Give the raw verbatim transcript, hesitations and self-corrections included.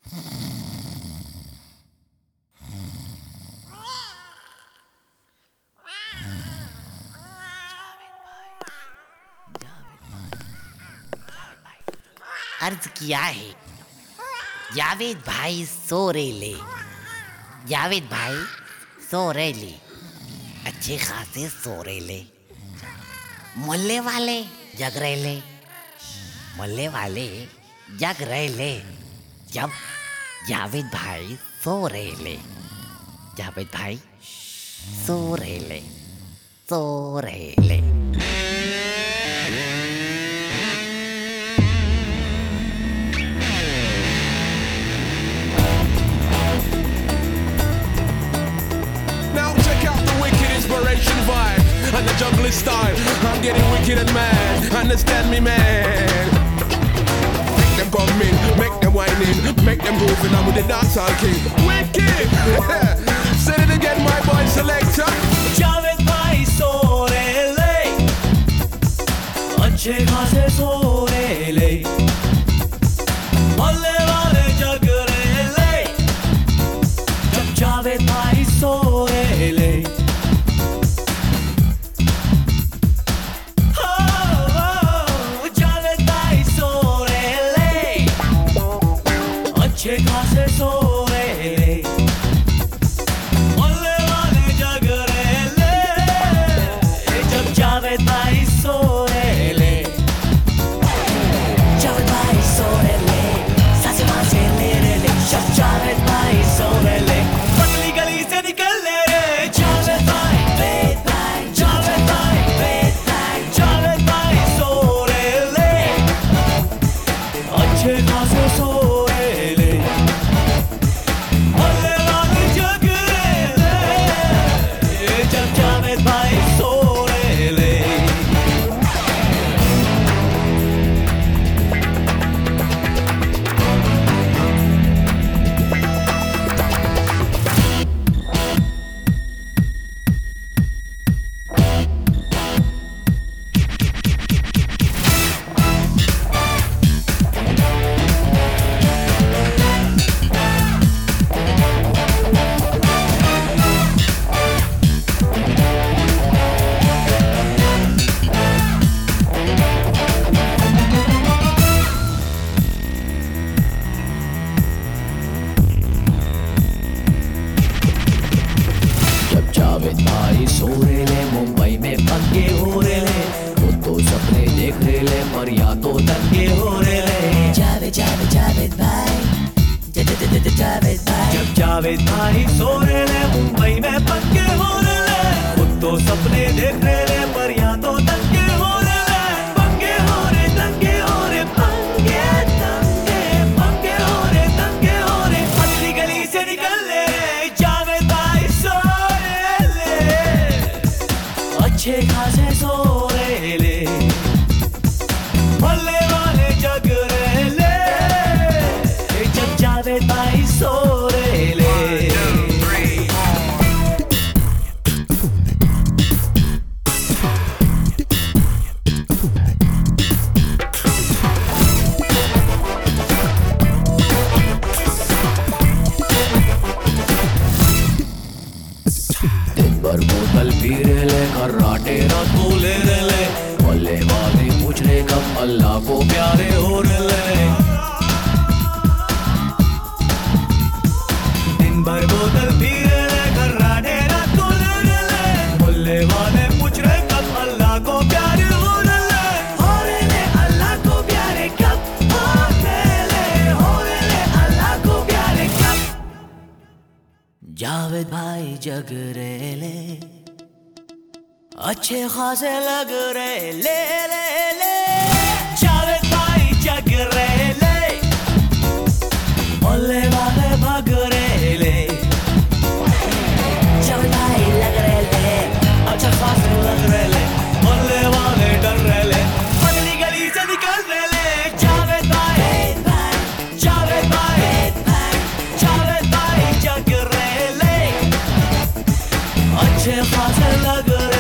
अर्ज किया है जावेद भाई सो रेले, जावेद भाई सो रेले, अच्छे खासे सो रेले, मोहल्ले वाले जग रेले, मोहल्ले वाले जग रेले जब जावेद भाई सो रेले, जावेद भाई सो रेले, सो रेले। Vibe and the juggling style. I'm getting wicked and mad. Understand me, man. Make them come in, make them whine in, make them move in. I'm with the dancehall king. Wicked. Say it again, my boy selector. Javed भाई सो रेले, अच्छे खासे सो रेले, मोहल्ले वाले जग रेले, जब जावेद भाई सो रेले। अच्छे खासे सो रेले, मोहल्ले वाले जग रेले, जब जावेद भाई सो रेले, जावेद भाई सो रेले, सासे मासे ले रेले, जब जावेद भाई सो रेले, पतली गली से निकल ले रे, जावेद भाई, जावेद भाई, जावेद भाई, जावेद भाई सो रेले, अच्छे खासे सो जावेद भाई सो रेले, मुंबई में पंगे हो रेले, वो तो सपने देख रेले, पर या तो दंगे हो रेले। जावेद जावेद जावेद भाई, जावेद भाई, जब जावेद भाई सो रेले, मुंबई में पंगे हो रेले, वो तो सपने देख रेले, पर या तो दंगे हो रेले, पंगे हो रे दंगे हो रे, पंगे दंगे, पंगे हो रे दंगे हो रे, पतली गली से निकल ले रे, जावेद भाई सो अच्छे खासे सो रेले, मोहल्ले वाले जग रेले, जब जावेद भाई सो रेले। दिन भर बोतल पी रेले, खर्राटे रात को ले रेले, मोहल्ले वाले पूछ रहे कब अल्लाह को प्यारे हो रेले। दिन भर बोतल पी रेले, खर्राटे रात को ले रेले, मोहल्ले वाले पूछ रहे कब अल्लाह को प्यारे हो रेले, हो रेले अल्लाह को प्यारे कब हो रेले, हो रेले अल्लाह को प्यारे कब। जावेद भाई जग रेले, अच्छे खासे लग रहे ले ले ले, जावेद भाई जग रहे ले, मोहल्ले वाले भाग रहे ले, जावेद भाई लग रहे ले, अच्छे खासे लग रहे ले, मोहल्ले वाले डर रहे ले, पतली गली से निकल रहे ले, जावेद भाई, जावेद भाई, जावेद भाई जग रहे ले, अच्छे खासे लग रहे